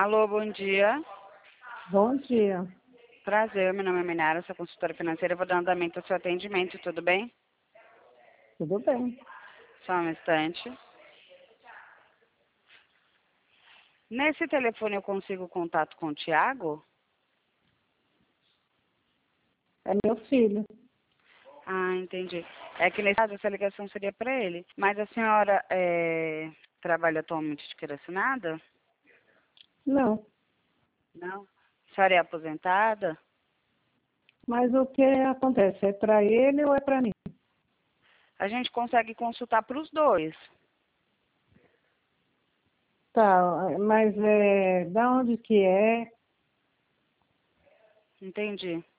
Alô, bom dia. Bom dia. Prazer, meu nome é Minara, sou consultora financeira. Vou dar andamento ao seu atendimento, tudo bem? Tudo bem. Só um instante. Nesse telefone eu consigo contato com o Tiago? É meu filho. Ah, entendi. É que nesse caso essa ligação seria para ele. Mas a senhora trabalha atualmente de carteira assinada? Não. Não. A senhora é aposentada? Mas o que acontece? É para ele ou é para mim? A gente consegue consultar para os dois. Tá, mas da onde que é? Entendi.